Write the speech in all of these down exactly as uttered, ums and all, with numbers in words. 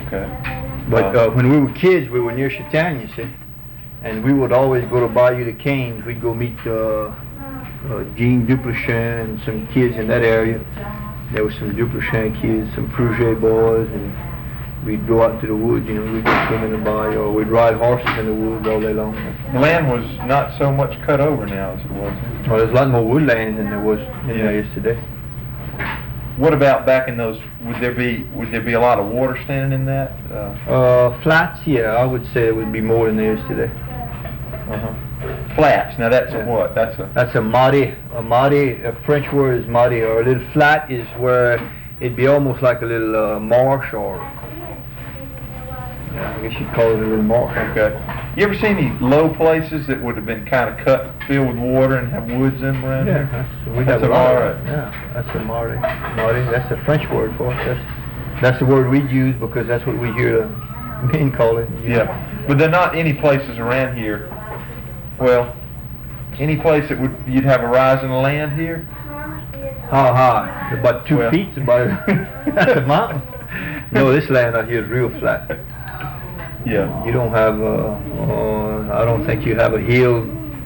Okay. But uh, when we were kids, we were near Chatham, you see, and we would always go to Bayou de Canes. We'd go meet uh, uh, Jean Duplichin and some kids in that area. There were some Duplichin kids, some Fruget boys, and we'd go out into the woods, you know, we'd go swim in the bayou, or we'd ride horses in the woods all day long. The land was not so much cut over now as it was. Well, there's a lot more woodland than there was in Yeah. there is today. What about back in those? Would there be would there be a lot of water standing in that? Uh, Uh, flats, yeah, I would say it would be more than there is today. uh-huh. Flats. Now that's Yeah. a what? That's a That's a mari. A mari, a French word is mari, or a little flat is where it'd be almost like a little uh, marsh, or yeah, I guess you'd call it a little marsh. okay. You ever seen any low places that would have been kind of cut, filled with water, and have woods in them around Yeah, here? that's, we That's have a lot of mari. that. Yeah, that's a mari. Mari, that's a French word for it. That's, that's the word we'd use because that's what we hear the men call it. you know. Yeah, but there are not any places around here. Well, any place that would you'd have a rise in the land here? How high? About two Well. feet, about that's a mountain. No, this land out here is real flat. Yeah. You don't have, uh, uh, I don't think you have a hill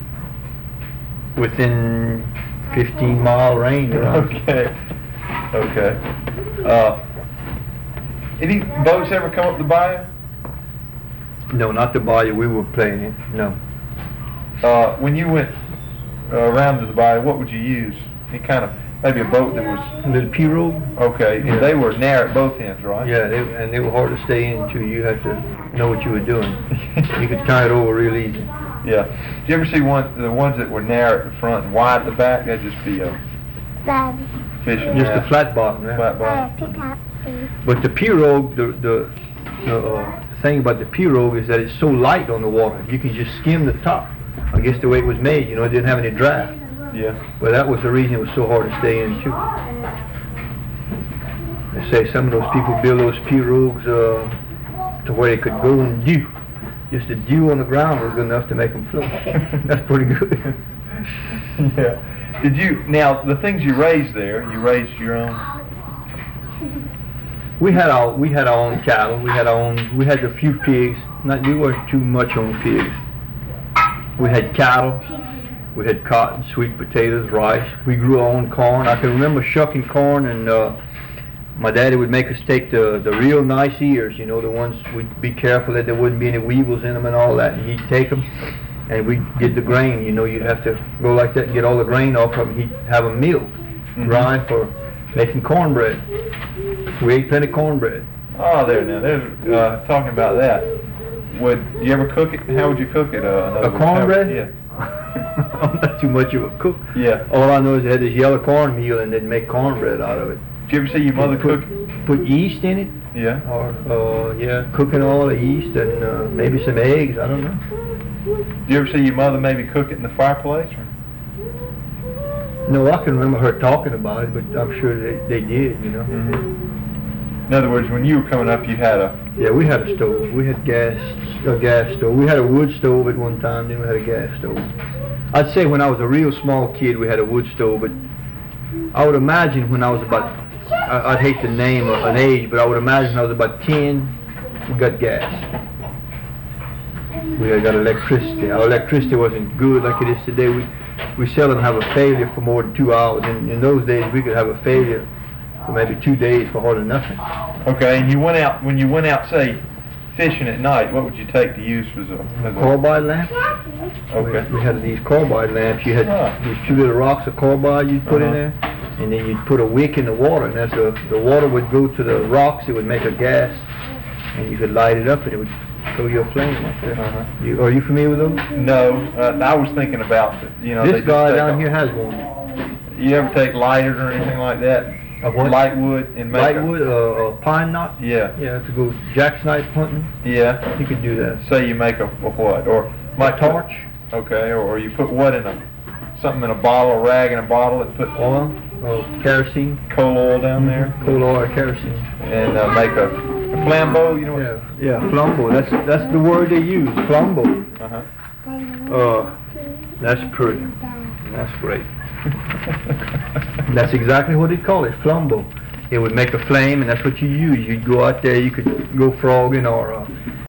within fifteen mile range around. Okay. Okay. Uh, any boats ever come up the bayou? No, not the bayou we were playing in, no. Uh, when you went uh, around to the bayou, what would you use? Any kind of, maybe a boat that was, A little pirogue? okay, and Yeah. they were narrow at both ends, right? Yeah, they, and they were hard to stay in too. You had to know what you were doing. You could turn it over real easy. Yeah. Did you ever see one, the ones that were narrow at the front and wide at the back? That'd just be a Daddy, fishing Just a net, flat bottom, yeah. flat uh, bottom. pick up, please. But the pirogue, the, the, the uh, thing about the pirogue is that it's so light on the water. You can just skim the top. I guess the way it was made, you know, it didn't have any draft. Yeah. Well, that was the reason it was so hard to stay in too. They say some of those people build those pirogues uh, to where they could go in dew. Just the dew on the ground was good enough to make them float. That's pretty good. Yeah. Did you, now, the things you raised there, you raised your own? We had our we had our own cattle. We had our own. We had a few pigs. Not we weren't too much on pigs. We had cattle. We had cotton, sweet potatoes, rice. We grew our own corn. I can remember shucking corn, and uh, my daddy would make us take the the real nice ears. You know, the ones we'd be careful that there wouldn't be any weevils in them and all that. And he'd take them, and we did the grain. You know, you'd have to go like that and get all the grain off of them. He'd have them milled, Mm-hmm. grind for making cornbread. We ate plenty of cornbread. Oh, there now, there's, uh, talking about that. Would you ever cook it? How would you cook it? Uh, in other A words, how- cornbread? Yeah. I'm not too much of a cook. Yeah. All I know is they had this yellow cornmeal and they'd make cornbread out of it. Did you ever see your mother put, cook? Put yeast in it, Yeah. or uh, yeah, cooking all the yeast and uh, maybe some eggs. I don't know. Did you ever see your mother maybe cook it in the fireplace? Or? No, I can remember her talking about it, but I'm sure they, they did. You know. Mm-hmm. In other words, when you were coming up, you had a. Yeah, we had a stove. We had gas, a gas stove. We had a wood stove at one time. Then we had a gas stove. I'd say when I was a real small kid, we had a wood stove, but I would imagine when I was about, I, I'd hate to name a, an age, but I would imagine when I was about ten, we got gas. We had got electricity. Our electricity wasn't good like it is today. We we seldom have a failure for more than two hours. In, in those days, we could have a failure for maybe two days for hardly nothing. Okay, and you went out, when you went out, say, fishing at night, what would you take to use as a... As a Carbide lamp? okay. We, we had these carbide lamps. You had Ah. these two little rocks of carbide you'd put in Uh-huh. there, and then you'd put a wick in the water, and as the, the water would go to the rocks, it would make a gas, and you could light it up, and it would throw you a flame like that. Uh-huh. You, are you familiar with those? No, uh, I was thinking about, you know... they This just guy take down a- here has one. You ever take lighters or anything like that? A what? Light wood and make Lightwood, uh, uh, pine knot? A, yeah, Yeah, to go jackknife hunting. yeah. You could do that. Say you make a, a what? Or My torch, Okay, or you put what in a, something in a bottle, a rag in a bottle, and put oil, uh, kerosene, coal oil down there, coal oil, kerosene. and uh, make a, a flambeau, you know? Yeah, yeah, flambeau. That's that's the word they use, flambeau. Uh-huh. Uh, that's pretty. That's great. That's exactly what they call it, flambeau. It would make a flame, and that's what you use. You'd go out there, you could go frogging or uh,